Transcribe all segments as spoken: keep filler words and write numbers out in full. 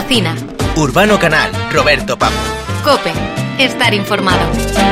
Cocina. Urbano Canal, Roberto Pablo. COPE, estar informado.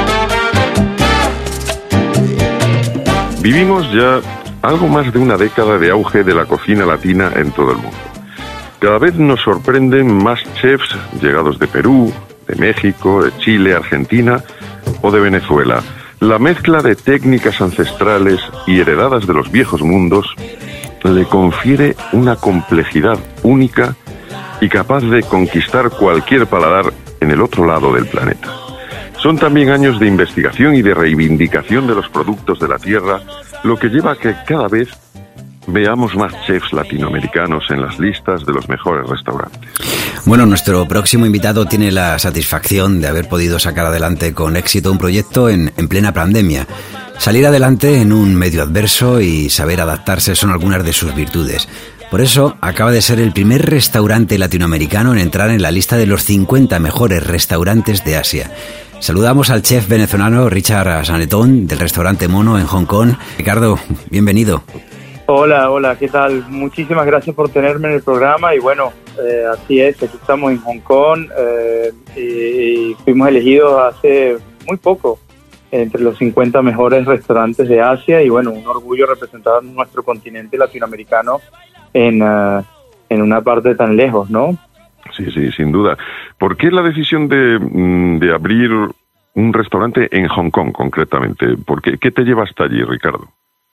Vivimos ya algo más de una década de auge de la cocina latina en todo el mundo. Cada vez nos sorprenden más chefs llegados de Perú, de México, de Chile, Argentina o de Venezuela. La mezcla de técnicas ancestrales y heredadas de los viejos mundos le confiere una complejidad única y capaz de conquistar cualquier paladar en el otro lado del planeta. Son también años de investigación y de reivindicación de los productos de la tierra, lo que lleva a que cada vez veamos más chefs latinoamericanos en las listas de los mejores restaurantes. Bueno, nuestro próximo invitado tiene la satisfacción de haber podido sacar adelante con éxito un proyecto en, en plena pandemia. Salir adelante en un medio adverso y saber adaptarse son algunas de sus virtudes. Por eso, acaba de ser el primer restaurante latinoamericano en entrar en la lista de los cincuenta mejores restaurantes de Asia. Saludamos al chef venezolano Richard Sanetón del restaurante Mono en Hong Kong. Ricardo, bienvenido. Hola, hola, ¿qué tal? Muchísimas gracias por tenerme en el programa y bueno, eh, así es, aquí estamos en Hong Kong eh, y fuimos elegidos hace muy poco entre los cincuenta mejores restaurantes de Asia y bueno, un orgullo representar a nuestro continente latinoamericano en, uh, en una parte tan lejos, ¿no? Sí, sí, sin duda. ¿Por qué la decisión de, de abrir un restaurante en Hong Kong concretamente? ¿Por qué, qué te lleva hasta allí, Ricardo?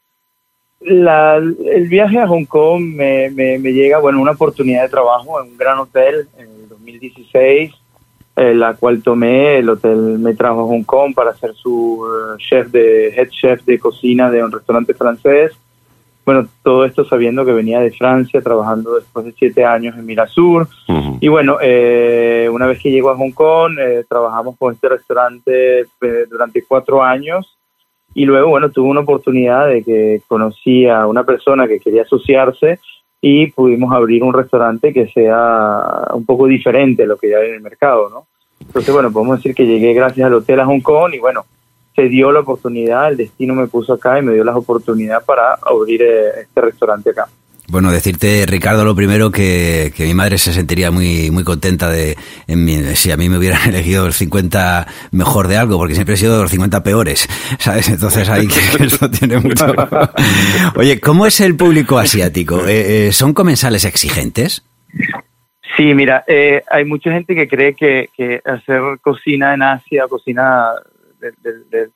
La, el viaje a Hong Kong me, me, me llega, bueno, una oportunidad de trabajo en un gran hotel en el dos mil dieciséis, eh, la cual tomé. El hotel me trajo a Hong Kong para ser su uh, chef de head chef de cocina de un restaurante francés. Bueno, todo esto sabiendo que venía de Francia, trabajando después de siete años en Mirasur. Uh-huh. Y bueno, eh, una vez que llego a Hong Kong, eh, trabajamos con este restaurante eh, durante cuatro años. Y luego, bueno, tuve una oportunidad de que conocí a una persona que quería asociarse y pudimos abrir un restaurante que sea un poco diferente a lo que ya hay en el mercado, ¿no? Entonces, bueno, podemos decir que llegué gracias al hotel a Hong Kong y, bueno, se dio la oportunidad, el destino me puso acá y me dio la oportunidad para abrir eh, este restaurante acá. Bueno, decirte, Ricardo, lo primero que, que mi madre se sentiría muy muy contenta de en mi, si a mí me hubieran elegido los cincuenta mejor de algo, porque siempre he sido de los cincuenta peores, ¿sabes? Entonces ahí que eso tiene mucho. Oye, ¿cómo es el público asiático? Eh, eh, ¿Son comensales exigentes? Sí, mira, eh, hay mucha gente que cree que, que hacer cocina en Asia, cocina de, de, de,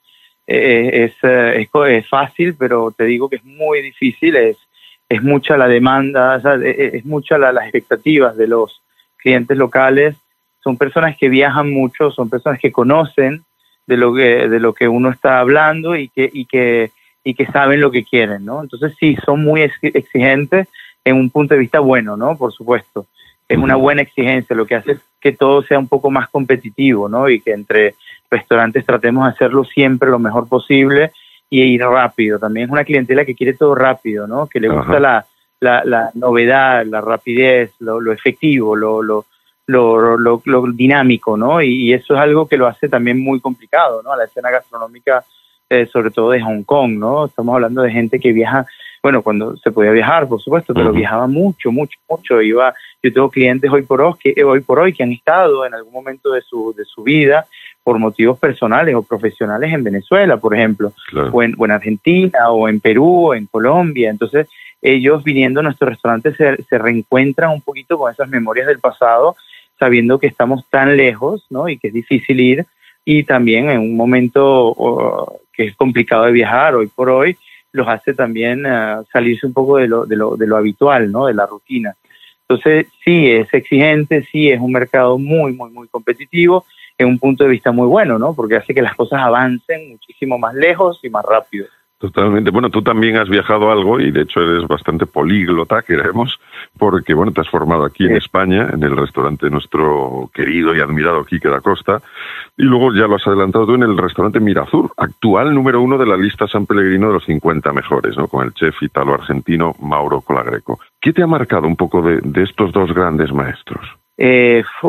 eh, es, es, es fácil, pero te digo que es muy difícil, es es mucha la demanda, o sea, es mucha la, las expectativas de los clientes locales. Son personas que viajan mucho, son personas que conocen de lo que de lo que uno está hablando y que y que y que saben lo que quieren, ¿no? Entonces sí, son muy exigentes en un punto de vista bueno, ¿no? Por supuesto, es una buena exigencia, lo que hace es que todo sea un poco más competitivo, ¿no? Y que entre restaurantes tratemos de hacerlo siempre lo mejor posible y ir rápido. También es una clientela que quiere todo rápido, ¿no? Que le gusta la, la, la novedad, la rapidez, lo, lo efectivo, lo, lo, lo, lo, lo dinámico, ¿no? Y, y eso es algo que lo hace también muy complicado, ¿no? A la escena gastronómica, eh, sobre todo de Hong Kong, ¿no? Estamos hablando de gente que viaja, bueno, cuando se podía viajar, por supuesto, pero uh-huh. viajaba mucho, mucho, mucho. Iba, yo tengo clientes hoy por hoy que hoy por hoy que han estado en algún momento de su de su vida por motivos personales o profesionales en Venezuela, por ejemplo, claro. o, en, o en Argentina, o en Perú, o en Colombia. Entonces, ellos viniendo a nuestro restaurante se, se reencuentran un poquito con esas memorias del pasado, sabiendo que estamos tan lejos, ¿no? Y que es difícil ir, y también en un momento oh, que es complicado de viajar hoy por hoy, los hace también uh, salirse un poco de lo, de, lo, de lo habitual, ¿no? De la rutina. Entonces, sí, es exigente, sí, es un mercado muy, muy, muy competitivo, en un punto de vista muy bueno, ¿no? Porque hace que las cosas avancen muchísimo más lejos y más rápido. Totalmente. Bueno, tú también has viajado algo y de hecho eres bastante políglota, queremos, porque bueno, te has formado aquí sí. en España, en el restaurante de nuestro querido y admirado Quique da Costa, y luego ya lo has adelantado tú en el restaurante Mirasur, actual número uno de la lista San Pellegrino de los cincuenta mejores, ¿no? Con el chef italo-argentino Mauro Colagreco. ¿Qué te ha marcado un poco de, de estos dos grandes maestros? Eh, uf,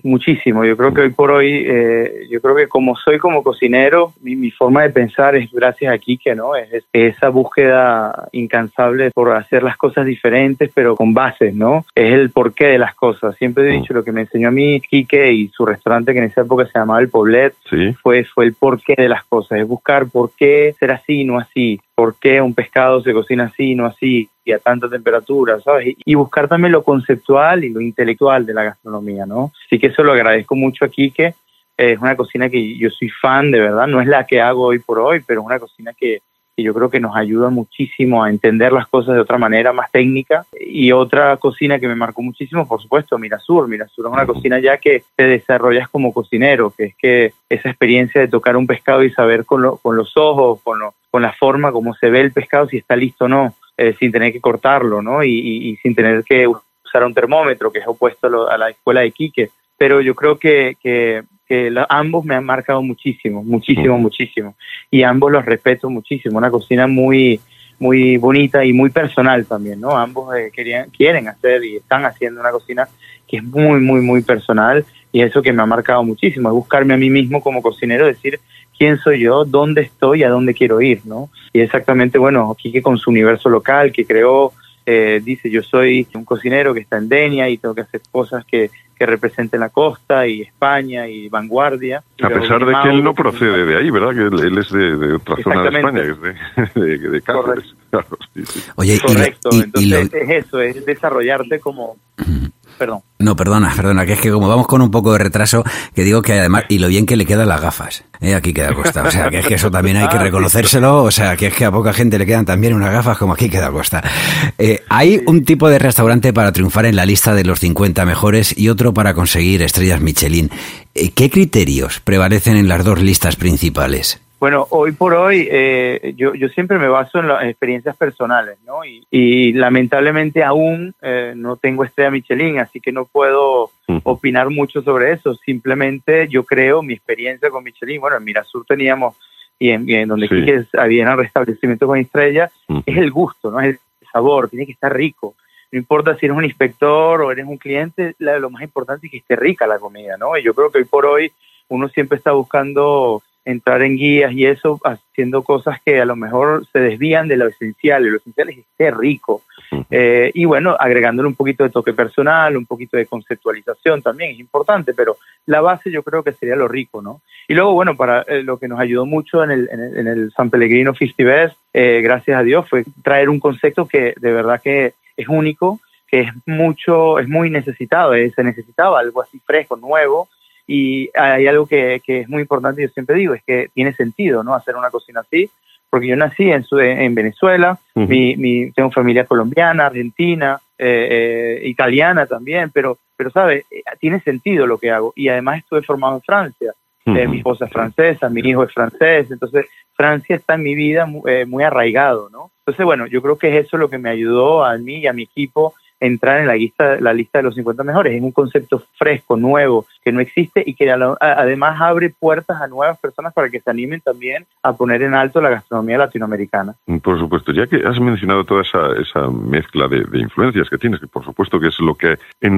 muchísimo. Yo creo que hoy por hoy, eh, yo creo que como soy como cocinero, mi, mi forma de pensar es gracias a Quique, ¿no? Es, es esa búsqueda incansable por hacer las cosas diferentes, pero con bases, ¿no? Es el porqué de las cosas. Siempre he dicho, lo que me enseñó a mí Quique y su restaurante, que en esa época se llamaba El Poblet, sí. fue, fue el porqué de las cosas, es buscar por qué ser así, no así. ¿Por qué un pescado se cocina así, no así, y a tanta temperatura, ¿sabes? Y, y buscar también lo conceptual y lo intelectual de la gastronomía, ¿no? Así que eso lo agradezco mucho a Quique. Eh, es una cocina que yo soy fan, de verdad. No es la que hago hoy por hoy, pero es una cocina que, que yo creo que nos ayuda muchísimo a entender las cosas de otra manera, más técnica. Y otra cocina que me marcó muchísimo, por supuesto, Mirasur. Mirasur es una cocina ya que te desarrollas como cocinero, que es que esa experiencia de tocar un pescado y saber con, lo, con los ojos, con, lo, con la forma, cómo se ve el pescado, si está listo o no, eh, sin tener que cortarlo, ¿no? Y, y, y sin tener que usar un termómetro, que es opuesto a, lo, a la escuela de Quique. Pero yo creo que, que, que la, ambos me han marcado muchísimo, muchísimo, muchísimo. Y ambos los respeto muchísimo. Una cocina muy, muy bonita y muy personal también, ¿no? Ambos eh, querían, quieren hacer y están haciendo una cocina que es muy, muy, muy personal. Y eso que me ha marcado muchísimo, es buscarme a mí mismo como cocinero, decir quién soy yo, dónde estoy y a dónde quiero ir, ¿no? Y exactamente, bueno, Quique con su universo local que creó, eh, dice, yo soy un cocinero que está en Denia y tengo que hacer cosas que, que representen la costa y España y vanguardia. A pesar de que él no procede de ahí, ¿verdad? Que él, él es de, de otra zona de España, que es de, de, de Cáceres. Claro, sí, sí. Oye, correcto, y, y, entonces y lo... es eso, es desarrollarte como... Perdón. No, perdona, perdona, que es que como vamos con un poco de retraso, que digo que además, y lo bien que le quedan las gafas, ¿eh? Aquí queda Costa, o sea, que es que eso también hay que reconocérselo, o sea, que es que a poca gente le quedan también unas gafas como aquí queda Costa. Eh, hay un tipo de restaurante para triunfar en la lista de los cincuenta mejores y otro para conseguir estrellas Michelin. Eh, ¿Qué criterios prevalecen en las dos listas principales? Bueno, hoy por hoy eh, yo, yo siempre me baso en las experiencias personales, ¿no? Y, y lamentablemente aún eh, no tengo estrella Michelin, así que no puedo opinar mucho sobre eso. Simplemente yo creo mi experiencia con Michelin. Bueno, en Mirasur teníamos, y en, y en donde sí. Quique había restablecimiento con estrella, uh-huh. es el gusto, ¿no? Es el sabor, tiene que estar rico. No importa si eres un inspector o eres un cliente, la, lo más importante es que esté rica la comida, ¿no? Y yo creo que hoy por hoy uno siempre está buscando entrar en guías y eso, haciendo cosas que a lo mejor se desvían de lo esencial, y lo esencial es que esté rico. Uh-huh. Eh, y bueno, agregándole un poquito de toque personal, un poquito de conceptualización también es importante, pero la base yo creo que sería lo rico, ¿no? Y luego, bueno, para eh, lo que nos ayudó mucho en el, en el, en el San Pellegrino cincuenta Best, eh, gracias a Dios, fue traer un concepto que de verdad que es único, que es mucho, es muy necesitado, eh, se necesitaba algo así fresco, nuevo. Y hay algo que, que es muy importante, yo siempre digo, es que tiene sentido, ¿no? Hacer una cocina así, porque yo nací en, en Venezuela, uh-huh. mi, mi, tengo familia colombiana, argentina, eh, eh, italiana también, pero, pero ¿sabes? Tiene sentido lo que hago. Y además estuve formado en Francia. Uh-huh. Eh, mi esposa es francesa, mi hijo es francés, entonces Francia está en mi vida eh, muy arraigado, ¿no? Entonces, bueno, yo creo que es eso lo que me ayudó a mí y a mi equipo entrar en la lista, la lista de los cincuenta mejores. Es un concepto fresco, nuevo, que no existe y que a la, a, además abre puertas a nuevas personas para que se animen también a poner en alto la gastronomía latinoamericana. Por supuesto, ya que has mencionado toda esa, esa mezcla de, de influencias que tienes, que por supuesto que es lo que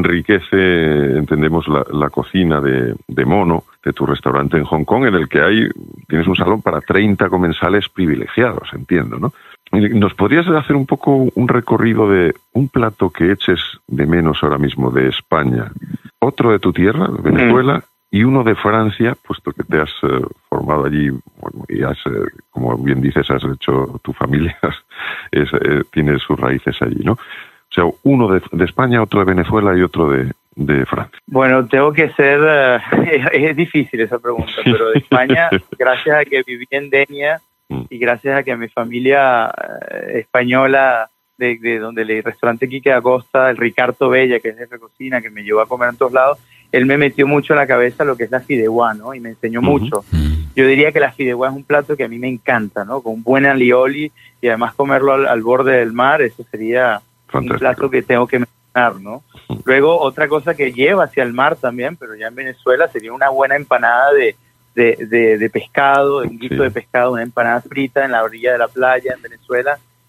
enriquece, entendemos, la, la cocina de, de Mono, de tu restaurante en Hong Kong, en el que hay, tienes un salón para treinta comensales privilegiados, entiendo, ¿no? ¿Nos podrías hacer un poco un recorrido de un plato que eches de menos ahora mismo de España, otro de tu tierra, de Venezuela, mm. y uno de Francia, puesto que te has uh, formado allí, bueno, y has, uh, como bien dices, has hecho tu familia, es, eh, tiene sus raíces allí, ¿no? O sea, uno de, de España, otro de Venezuela y otro de, de Francia. Bueno, tengo que ser... Uh, es, es difícil esa pregunta, sí. Pero de España, gracias a que viví en Denia, y gracias a que mi familia eh, española, de, de donde el restaurante Quique Acosta, el Ricardo Bella, que es jefe de cocina, que me llevó a comer en todos lados, él me metió mucho en la cabeza lo que es la fideuá, ¿no? Y me enseñó uh-huh. mucho. Yo diría que la fideuá es un plato que a mí me encanta, ¿no? Con un buen alioli y además comerlo al, al borde del mar, eso sería Fantástico. Un plato que tengo que mencionar, ¿no? Uh-huh. Luego, otra cosa que lleva hacia el mar también, pero ya en Venezuela, sería una buena empanada de De, de, de pescado, de un guiso sí. de pescado, una empanada frita en la orilla de la playa en Venezuela,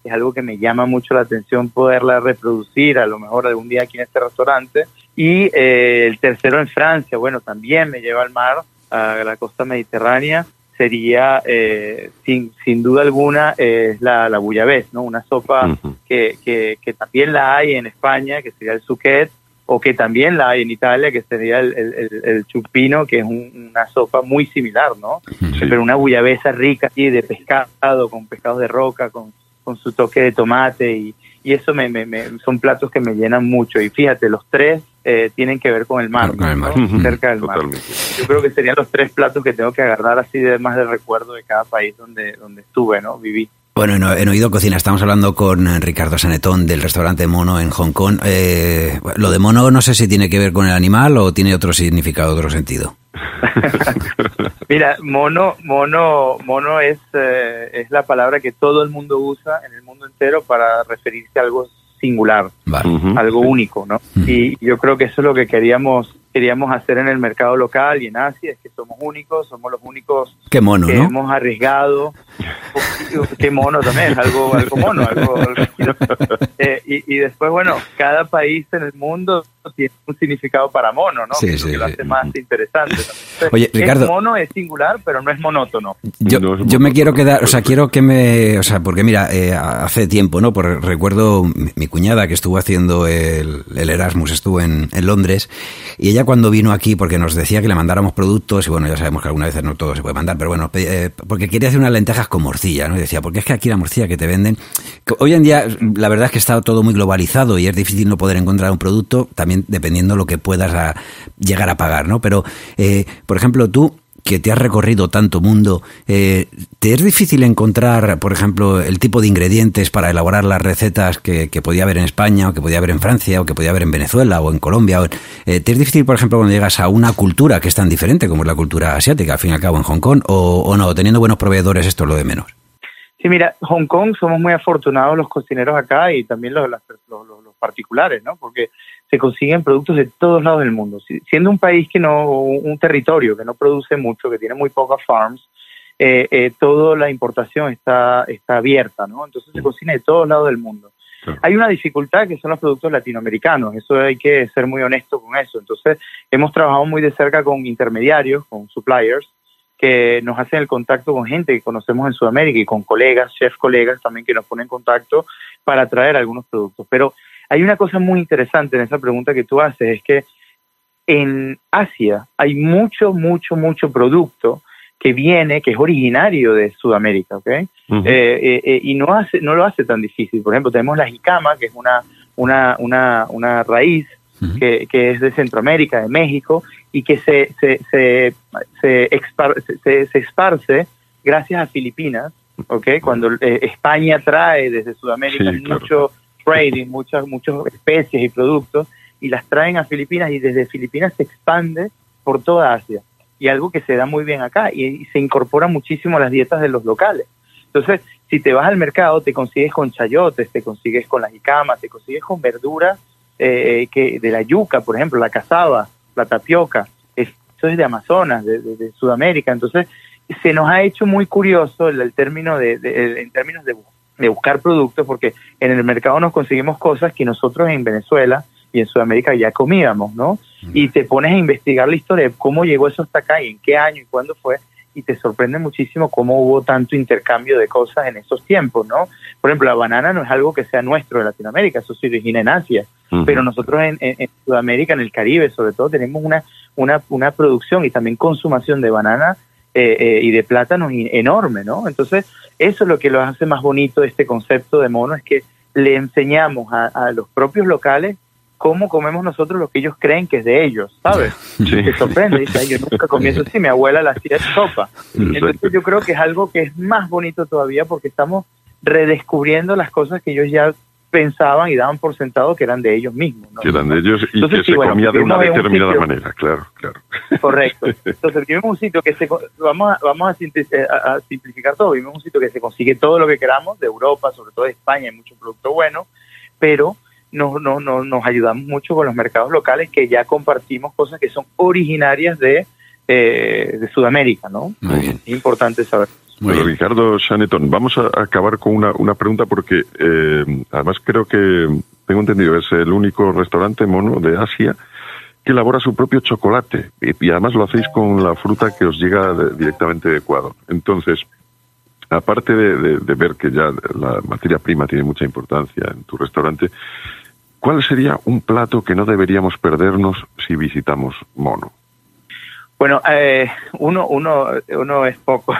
es algo que me llama mucho la atención poderla reproducir a lo mejor algún día aquí en este restaurante. Y eh, el tercero en Francia, bueno, también me lleva al mar, a la costa mediterránea, sería eh, sin sin duda alguna es eh, la, la bouillabaisse, ¿no? Una sopa uh-huh. que, que, que también la hay en España, que sería el suquet, o que también la hay en Italia, que sería el, el, el, el chupino, que es un, una sopa muy similar, ¿no? Sí. Pero una bouillabaisse rica, así, de pescado, con pescados de roca, con, con su toque de tomate, y, y eso me, me, me son platos que me llenan mucho. Y fíjate, los tres eh, tienen que ver con el mar, con el mar. ¿no? Cerca del mar. Totalmente. Yo creo que serían los tres platos que tengo que agarrar así de más de recuerdo de cada país donde, donde estuve, ¿no? Viví. Bueno, en, en Oído Cocina estamos hablando con Ricardo Sanetón del restaurante Mono en Hong Kong. Eh, lo de mono no sé si tiene que ver con el animal o tiene otro significado, otro sentido. Mira, mono, mono, mono es eh, es la palabra que todo el mundo usa en el mundo entero para referirse a algo singular, vale. uh-huh. algo único, ¿no? Uh-huh. Y yo creo que eso es lo que queríamos queríamos hacer en el mercado local y en Asia, es que somos únicos, somos los únicos Qué mono, que ¿no? hemos arriesgado. Qué mono también, es algo, algo mono, algo, algo eh, y, y después, bueno, cada país en el mundo tiene un significado para mono, ¿no? Sí, que sí, que lo sí. hace más interesante. Entonces, Oye, Ricardo, es mono, es singular, pero no es monótono. Yo, no es yo me monótono. quiero quedar, o sea, quiero que me, o sea, porque mira, eh, hace tiempo, ¿no? Por, recuerdo mi, mi cuñada que estuvo haciendo el, el Erasmus, estuvo en, en Londres, y ella cuando vino aquí, porque nos decía que le mandáramos productos, y bueno, ya sabemos que algunas veces no todo se puede mandar, pero bueno, eh, porque quería hacer unas lentejas con morcilla, ¿no? Y decía, porque es que aquí la morcilla que te venden, que hoy en día la verdad es que está todo muy globalizado y es difícil no poder encontrar un producto, también dependiendo lo que puedas a, llegar a pagar, ¿no? Pero, eh, por ejemplo, tú, que te has recorrido tanto mundo, eh, ¿te es difícil encontrar, por ejemplo, el tipo de ingredientes para elaborar las recetas que, que podía haber en España, o que podía haber en Francia, o que podía haber en Venezuela, o en Colombia? O, eh, ¿te es difícil, por ejemplo, cuando llegas a una cultura que es tan diferente como es la cultura asiática, al fin y al cabo en Hong Kong, o, o no, teniendo buenos proveedores esto es lo de menos? Sí, mira, Hong Kong somos muy afortunados los cocineros acá y también los, los, los, los particulares, ¿no? Porque se consiguen productos de todos lados del mundo. Siendo un país que no, un territorio que no produce mucho, que tiene muy pocas farms, eh, eh, toda la importación está, está abierta, ¿no? Entonces se cocina de todos lados del mundo. Sí. Hay una dificultad que son los productos latinoamericanos, eso hay que ser muy honesto con eso. Entonces hemos trabajado muy de cerca con intermediarios, con suppliers, que nos hacen el contacto con gente que conocemos en Sudamérica y con colegas, chef colegas también que nos ponen en contacto para traer algunos productos. Pero hay una cosa muy interesante en esa pregunta que tú haces, es que en Asia hay mucho, mucho, mucho producto que viene, que es originario de Sudamérica, ¿ok? Uh-huh. eh, eh, y no hace, no lo hace tan difícil. Por ejemplo, tenemos la jicama, que es una, una, una, una raíz uh-huh. que, que es de Centroamérica, de México, y que se, se, se, se, expar, se, se esparce gracias a Filipinas, ¿ok? Cuando eh, España trae desde Sudamérica sí, mucho claro. trading, muchas, muchas especies y productos, y las traen a Filipinas, y desde Filipinas se expande por toda Asia. Y algo que se da muy bien acá, y, y se incorpora muchísimo a las dietas de los locales. Entonces, si te vas al mercado, te consigues con chayotes, te consigues con la jicama, te consigues con verduras eh, que de la yuca, por ejemplo, la cazaba, la tapioca, eso es de Amazonas, de, de, de Sudamérica. Entonces, se nos ha hecho muy curioso el, el término de, de, en términos de, de buscar productos, porque en el mercado nos conseguimos cosas que nosotros en Venezuela y en Sudamérica ya comíamos, ¿no? Mm. Y te pones a investigar la historia de cómo llegó eso hasta acá y en qué año y cuándo fue, y te sorprende muchísimo cómo hubo tanto intercambio de cosas en esos tiempos, ¿no? Por ejemplo, la banana no es algo que sea nuestro de Latinoamérica, eso se origina en Asia, uh-huh. pero nosotros en, en, en Sudamérica, en el Caribe sobre todo, tenemos una una, una producción y también consumación de banana eh, eh, y de plátanos enorme, ¿no? Entonces, eso es lo que lo hace más bonito de este concepto de mono, es que le enseñamos a, a los propios locales cómo comemos nosotros lo que ellos creen que es de ellos, ¿sabes? Sí. Te sorprende, dice, yo nunca comí eso así, mi abuela la hacía en sopa. Entonces yo creo que es algo que es más bonito todavía porque estamos redescubriendo las cosas que ellos ya pensaban y daban por sentado que eran de ellos mismos, ¿no? Que eran de ellos y Entonces, que sí, se bueno, comía de una determinada un manera, claro, claro. Correcto. Entonces vivimos un sitio que se, vamos a, vamos a, a simplificar todo, vivimos un sitio que se consigue todo lo que queramos, de Europa, sobre todo de España, hay mucho producto bueno, pero nos, no, no, nos ayudamos mucho con los mercados locales que ya compartimos cosas que son originarias de, eh, de Sudamérica, ¿no? Muy bien. Es importante saber. Ricardo Chaneton, vamos a acabar con una, una pregunta porque eh, además creo que, tengo entendido, es el único restaurante mono de Asia que elabora su propio chocolate y, y además lo hacéis con la fruta que os llega de, directamente de Ecuador. Entonces, aparte de, de, de ver que ya la materia prima tiene mucha importancia en tu restaurante, ¿cuál sería un plato que no deberíamos perdernos si visitamos Mono? Bueno, eh, uno, uno, uno es poco.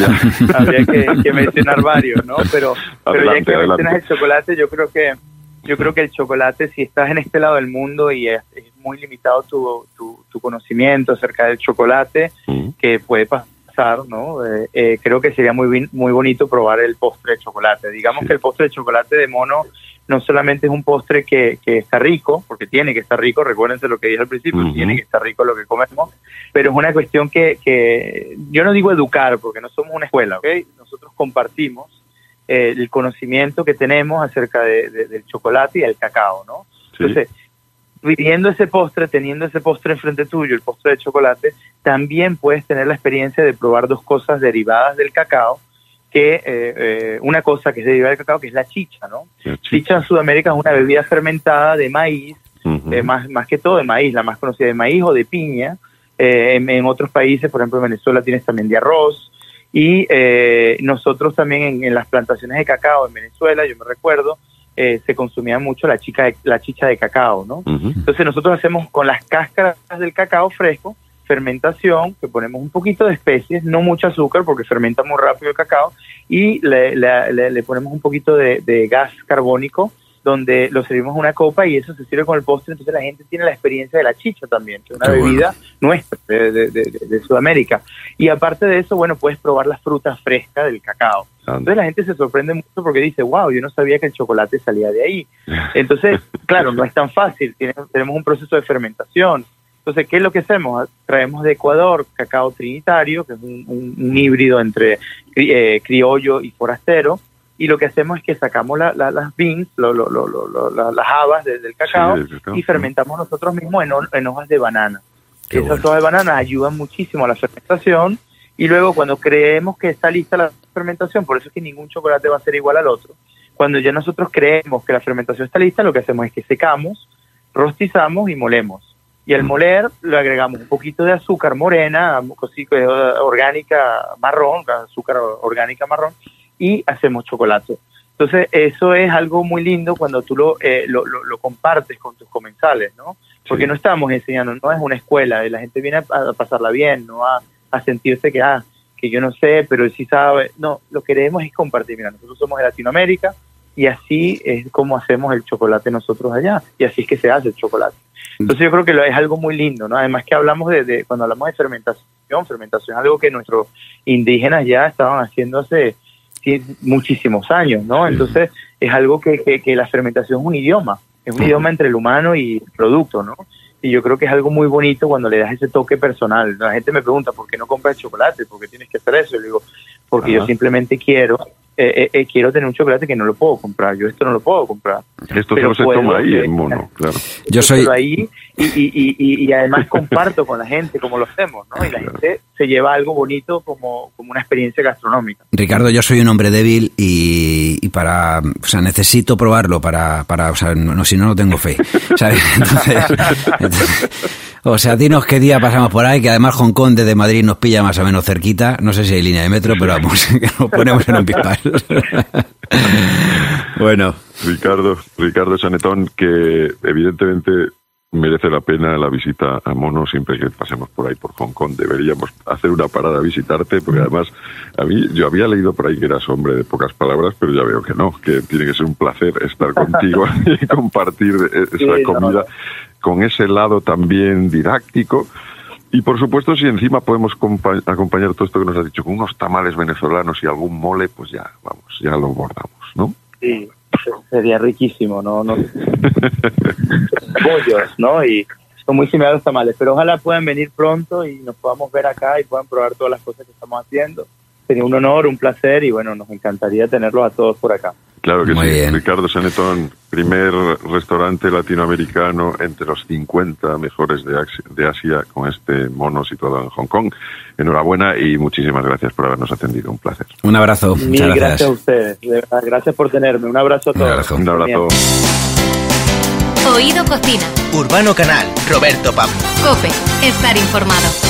Habría que, que mencionar varios, ¿no? Pero, pero ya que adelante. mencionas el chocolate, yo creo que yo creo que el chocolate, si estás en este lado del mundo y es, es muy limitado tu, tu, tu conocimiento acerca del chocolate, mm. que puede pasar, ¿no? Eh, eh, creo que sería muy muy bonito probar el postre de chocolate. Digamos sí. que el postre de chocolate de Mono no solamente es un postre que, que está rico, porque tiene que estar rico, recuérdense lo que dije al principio, uh-huh. tiene que estar rico lo que comemos, pero es una cuestión que, que yo no digo educar, porque no somos una escuela, ¿ok? Nosotros compartimos eh, el conocimiento que tenemos acerca de, de, del chocolate y del cacao, ¿no? Sí. Entonces, viviendo ese postre, teniendo ese postre enfrente tuyo, el postre de chocolate, también puedes tener la experiencia de probar dos cosas derivadas del cacao, que eh, eh, una cosa que es derivada del cacao, que es la chicha, ¿no? La chicha. chicha en Sudamérica es una bebida fermentada de maíz, uh-huh. eh, más, más que todo de maíz, la más conocida de maíz o de piña. Eh, en, en otros países, por ejemplo en Venezuela tienes también de arroz, y eh, nosotros también en, en las plantaciones de cacao en Venezuela, yo me recuerdo, eh, se consumía mucho la, chica de, la chicha de cacao, ¿no? Uh-huh. Entonces nosotros hacemos con las cáscaras del cacao fresco, fermentación, que ponemos un poquito de especies, no mucho azúcar porque fermenta muy rápido el cacao, y le, le, le, le ponemos un poquito de, de gas carbónico, donde lo servimos en una copa y eso se sirve con el postre. Entonces la gente tiene la experiencia de la chicha también, que es una Qué bebida bueno. nuestra, de, de, de, de Sudamérica. Y aparte de eso, bueno, puedes probar las frutas frescas del cacao. Entonces la gente se sorprende mucho porque dice, wow, yo no sabía que el chocolate salía de ahí. Entonces, claro, no es tan fácil, tenemos un proceso de fermentación. Entonces, ¿qué es lo que hacemos? Traemos de Ecuador cacao trinitario, que es un, un, un híbrido entre eh, criollo y forastero, y lo que hacemos es que sacamos la, la, las beans, lo, lo, lo, lo, la, las habas de, del cacao, sí, del cacao, y fermentamos nosotros mismos en, en hojas de banana. Qué Esas bueno. hojas de banana ayudan muchísimo a la fermentación, y luego cuando creemos que está lista la fermentación, por eso es que ningún chocolate va a ser igual al otro, cuando ya nosotros creemos que la fermentación está lista, lo que hacemos es que secamos, rostizamos y molemos. Y al moler le agregamos un poquito de azúcar morena, orgánica marrón, azúcar orgánica marrón, y hacemos chocolate. Entonces eso es algo muy lindo cuando tú lo, eh, lo, lo, lo compartes con tus comensales, ¿no? Porque sí. no estamos enseñando, no es una escuela, la gente viene a, a pasarla bien, no a, a sentirse que, ah, que yo no sé, pero él sí sabe. No, lo que queremos es compartir. Mira, nosotros somos de Latinoamérica y así es como hacemos el chocolate nosotros allá, y así es que se hace el chocolate. Entonces yo creo que lo, es algo muy lindo, ¿no? Además que hablamos de, de, cuando hablamos de fermentación, fermentación es algo que nuestros indígenas ya estaban haciendo hace sí, muchísimos años, ¿no? Entonces es algo que, que, que la fermentación es un idioma, es un idioma entre el humano y el producto, ¿no? Y yo creo que es algo muy bonito cuando le das ese toque personal. La gente me pregunta, ¿por qué no compras chocolate? ¿Por qué tienes que hacer eso? Y le digo, porque Ajá. yo simplemente quiero... Eh, eh, quiero tener un chocolate que no lo puedo comprar, yo esto no lo puedo comprar. Esto solo se toma ahí en Mono, claro. Yo soy ahí y, y, y, y además comparto con la gente cómo lo hacemos, ¿no? Y la gente se lleva algo bonito como, como una experiencia gastronómica. Ricardo, yo soy un hombre débil y, y para, o sea, necesito probarlo para, para, o sea, no, si no, no tengo fe, ¿sabes? Entonces, entonces, o sea, dinos qué día pasamos por ahí, que además Hong Kong desde Madrid nos pilla más o menos cerquita, no sé si hay línea de metro, pero vamos, que nos ponemos en un pispás. Bueno, Ricardo, Ricardo Chaneton, que evidentemente merece la pena la visita a Mono siempre que pasemos por ahí por Hong Kong. Deberíamos hacer una parada a visitarte, porque además a mí, yo había leído por ahí que eras hombre de pocas palabras, pero ya veo que no, que tiene que ser un placer estar contigo y compartir esa sí, comida no. con ese lado también didáctico. Y por supuesto, si encima podemos compa- acompañar todo esto que nos has dicho con unos tamales venezolanos y algún mole, pues ya, vamos, ya lo bordamos, ¿no? Sí, sería riquísimo, ¿no? no pollos, ¿no? Y son muy similares los tamales, pero ojalá puedan venir pronto y nos podamos ver acá y puedan probar todas las cosas que estamos haciendo. Sería un honor, un placer y bueno, nos encantaría tenerlos a todos por acá. Claro que Muy sí. bien. Ricardo Sanetón, primer restaurante latinoamericano entre los cincuenta mejores de Asia, de Asia, con este mono situado en Hong Kong. Enhorabuena y muchísimas gracias por habernos atendido. Un placer. Un abrazo. Muchas Mil gracias. gracias a ustedes. De verdad, gracias por tenerme. Un abrazo a Un todos. abrazo. Un abrazo. Oído Cocina. Urbano Canal, Roberto Pablo. COPE. Estar informado.